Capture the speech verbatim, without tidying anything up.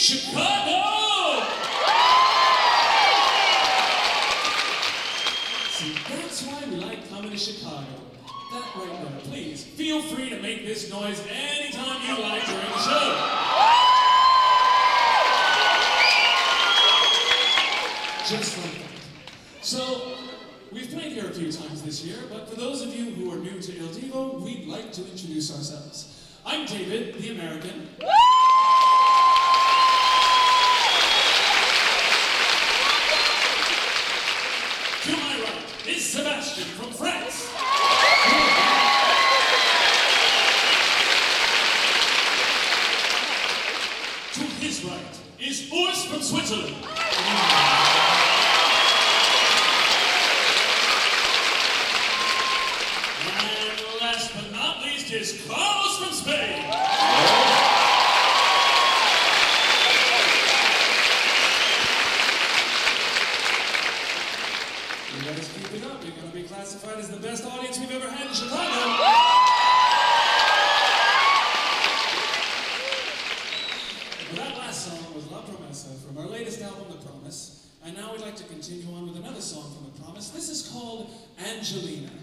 Chicago! See, that's why we like coming to Chicago. That right there. Please, feel free to make this noise anytime you like during the show. Just like that. So, we've played here a few times this year, but for those of you who are new to Il Divo, we'd like to introduce ourselves. I'm David, the American. To my right is Sebastian from France. To his right is Urs from Switzerland. And last but not least is Carlos from Spain. You guys keep it up. You're going to be classified as the best audience we've ever had in Chicago. Well, that last song was La Promesa from our latest album, The Promise. And now we'd like to continue on with another song from The Promise. This is called Angelina.